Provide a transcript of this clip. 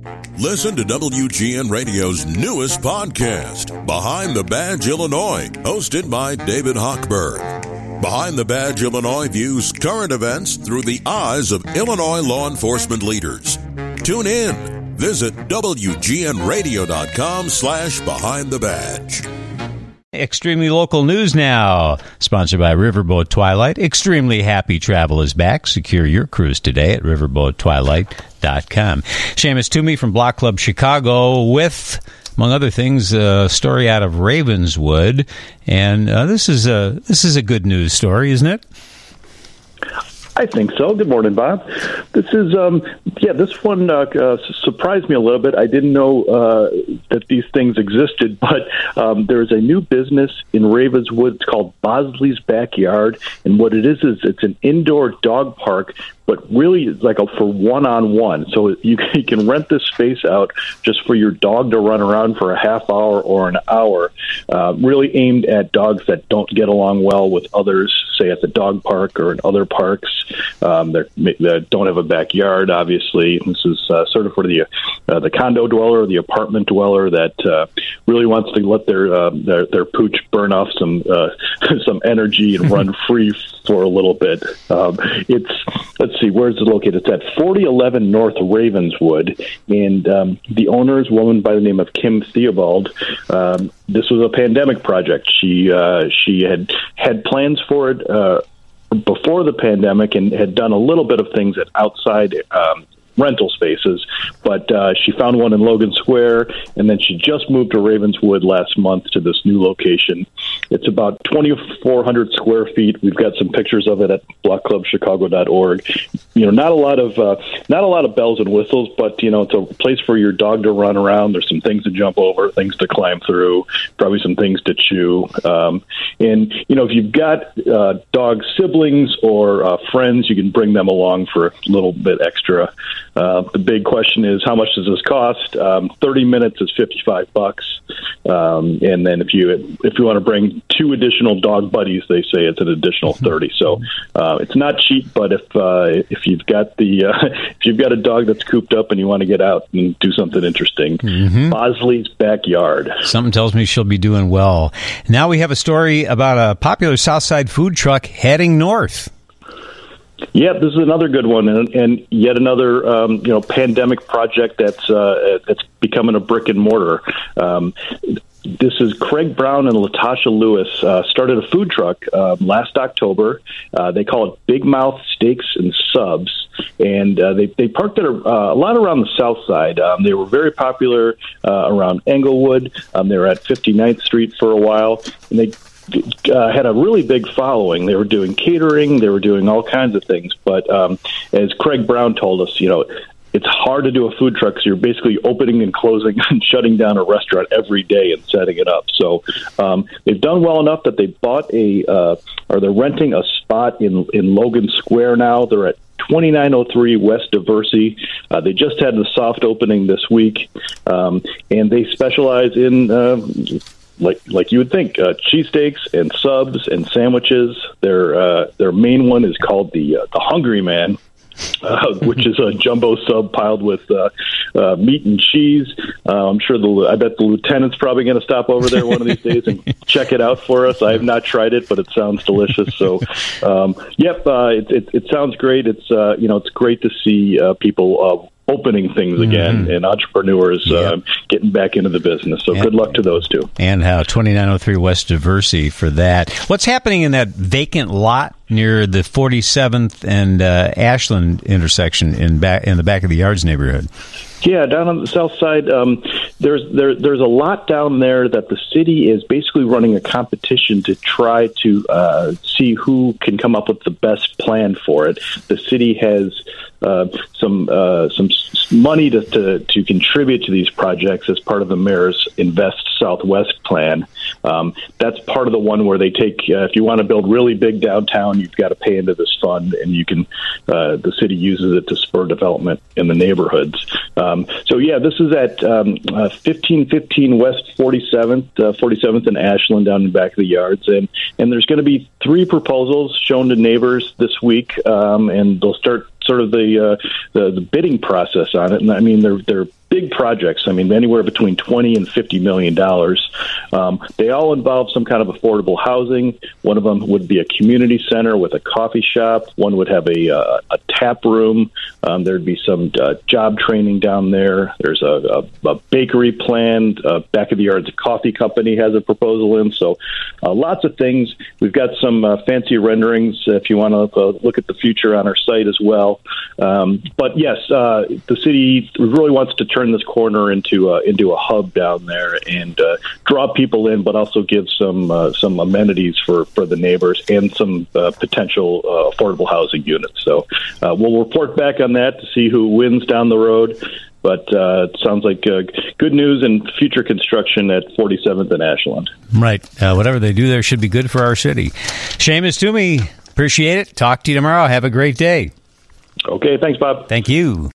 Listen to WGN Radio's newest podcast, Behind the Badge Illinois, hosted by David Hochberg. Behind the Badge Illinois views current events through the eyes of Illinois law enforcement leaders. Tune in. Visit WGNRadio.com/Behind the Badge. Extremely local news now, sponsored by Riverboat Twilight. Extremely Happy Travel is back. Secure your cruise today at riverboattwilight.com. Seamus Toomey from Block Club Chicago with, among other things, a story out of Ravenswood, and this is a good news story, isn't it? I think so. Good morning, Bob. This is, this one surprised me a little bit. I didn't know that these things existed, but there's a new business in Ravenswood. It's called Bosley's Backyard, and what it is it's an indoor dog park, but really it's like for one-on-one. So you can rent this space out just for your dog to run around for a half hour or an hour, really aimed at dogs that don't get along well with others, say at the dog park or in other parks. That don't have a backyard, obviously. This is sort of for the condo dweller or the apartment dweller that really wants to let their pooch burn off some energy and run free for a little bit. Let's see, where is it located? It's at 4011 North Ravenswood, and the owner is a woman by the name of Kim Theobald. This was a pandemic project. She had plans for it before the pandemic and had done a little bit of things at outside rental spaces, but she found one in Logan Square, and then she just moved to Ravenswood last month to this new location. It's about 2,400 square feet. We've got some pictures of it at blockclubchicago.org. Not a lot of bells and whistles, but it's a place for your dog to run around. There's some things to jump over, things to climb through, probably some things to chew. And if you've got dog siblings or friends, you can bring them along for a little bit extra. The big question is, how much does this cost? 30 minutes is $55, and then if you want to bring 2 additional dog buddies, they say it's an additional 30. So it's not cheap, but if you've got if you've got a dog that's cooped up and you want to get out and do something interesting, Bosley's Backyard. Something tells me she'll be doing well. Now we have a story about a popular Southside food truck heading north. Yeah, this is another good one, and yet another pandemic project that's becoming a brick and mortar. This is Craig Brown and Latasha Lewis started a food truck last October. They call it Big Mouth Steaks and Subs, and they parked it a lot around the south side. They were very popular around Englewood. They were at 59th Street for a while, and they had a really big following. They were doing catering. They were doing all kinds of things. But as Craig Brown told us, it's hard to do a food truck because you're basically opening and closing and shutting down a restaurant every day and setting it up. So they've done well enough that they bought they're renting a spot in Logan Square now. They're at 2903 West Diversey. They just had the soft opening this week, and they specialize in like you would think, cheesesteaks and subs and sandwiches. Their main one is called the Hungry Man, which is a jumbo sub piled with meat and cheese. I'm sure I bet the lieutenant's probably going to stop over there one of these days and check it out for us. I have not tried it, but it sounds delicious. So, it sounds great. It's great to see people opening things again and entrepreneurs getting back into the business. So good luck to those two. And 2903 West Diversey for that. What's happening in that vacant lot near the 47th and Ashland intersection in the back of the Yards neighborhood? Yeah, down on the south side, there's a lot down there that the city is basically running a competition to try to see who can come up with the best plan for it. The city has some money to contribute to these projects as part of the mayor's Invest Southwest plan. That's part of the one where they take, if you want to build really big downtown, you've got to pay into this fund, and you can, the city uses it to spur development in the neighborhoods. This is at 1515 West 47th and Ashland down in the back of the Yards. And there's going to be 3 proposals shown to neighbors this week, and they'll start sort of the bidding process on it. And I mean, they're big big projects. I mean, anywhere between $20 and $50 million. They all involve some kind of affordable housing. One of them would be a community center with a coffee shop. One would have a tap room. There'd be some job training down there. There's a bakery planned. Back of the Yards Coffee Company has a proposal in. So lots of things. We've got some fancy renderings if you want to look at the future on our site as well. But yes, the city really wants to turn this corner into a hub down there and draw people in, but also give some amenities for the neighbors and some potential affordable housing units. So we'll report back on that to see who wins down the road. But it sounds like good news and future construction at 47th and Ashland. Right. Whatever they do there should be good for our city. Seamus Toomey, appreciate it. Talk to you tomorrow. Have a great day. Okay. Thanks, Bob. Thank you.